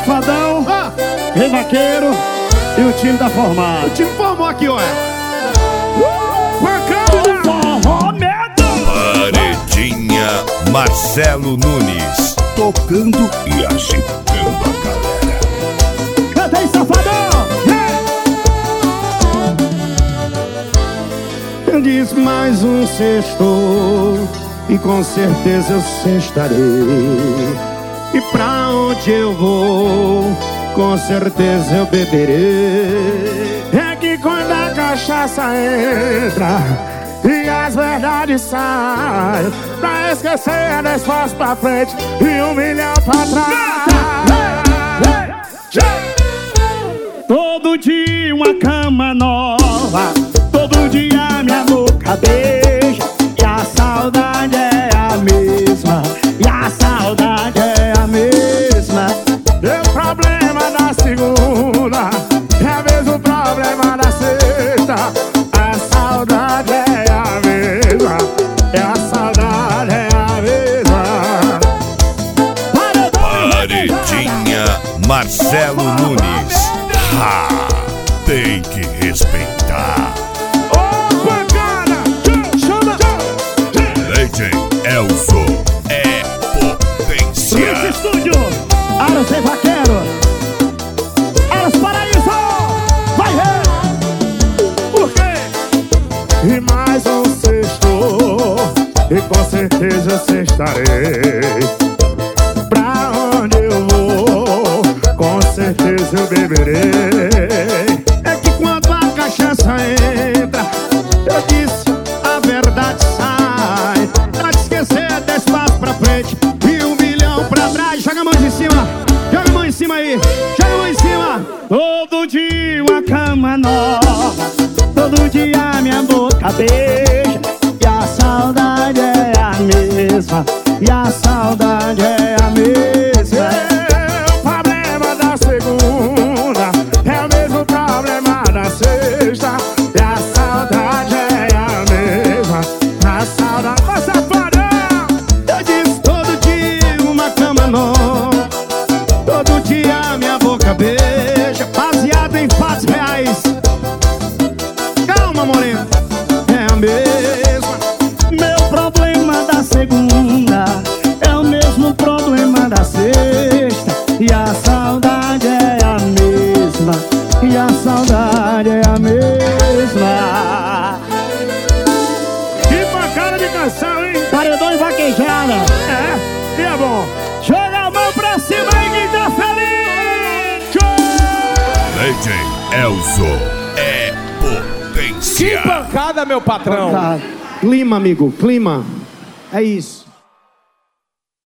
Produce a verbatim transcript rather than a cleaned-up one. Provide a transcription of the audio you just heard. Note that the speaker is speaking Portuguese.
Safadão, ah. Rei Vaqueiro e o time tá formado. O time formou aqui, olha. Forró medo. Paredinha Marcelo Nunes, tocando e agitando a galera. Canta aí, Safadão. Eu disse mais um sexto e com certeza eu sextarei. E pra onde eu vou, com certeza eu beberei. É que quando a cachaça entra e as verdades saem, pra esquecer dez passos pra frente e um milhão pra trás. Todo dia uma cama nova, todo dia minha boca beija, e a saudade é a mesma, e a saudade é a mesma. O problema da segunda é o mesmo problema da sexta. A saudade é a mesma, é a saudade é a mesma. Paredinha Marcelo Nunes, ah, tem que respeitar. Ô, pancada! Chama! Legend Elzo é potência. Esse estúdio, Aras Rei Vaqueiro, Aras Paraíso, vai ver. Por quê? E mais um sexto, e com certeza eu sextarei. Pra onde eu vou, com certeza eu beberei. É que quando a cachaça entra, eu disse, a verdade sai. Pra te esquecer, dez passos pra frente e um milhão pra trás. Joga a mão em cima, joga a mão em cima aí, joga a mão em cima. Todo dia uma cama nova, todo dia minha boca beija, e a saudade é a mesma, e a saudade é a mesma. É, o problema da segunda é o mesmo problema da sexta. E a saudade é a mesma, a saudade... Ô, safadão! Eu disse todo dia uma cama nova, todo dia minha boca beija, baseado em fatos reais. Calma, moreno, é a mesma. Meu problema da segunda é o mesmo problema da sexta, e a saudade é a mesma, e a saudade é a mesma. Que pancada de canção, hein? Paredão e vaquejada. É, e é bom. Joga a mão pra cima aí quem tá feliz. Legend Elzo é potência. Que pancada, meu patrão. Clima, amigo, clima. É isso.